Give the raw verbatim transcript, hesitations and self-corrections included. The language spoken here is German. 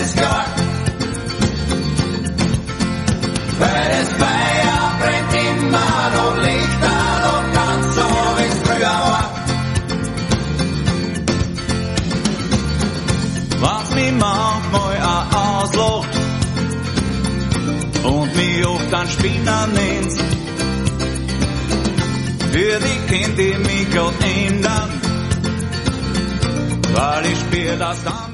ist klar. Weil das Feuer brennt immer noch Lichter und ganz so wie's früher war. Was mich manchmal auch auslacht und mich oft an Spinner nennt. Für die Kinder, die mich grad ändern, weil ich spür das dann.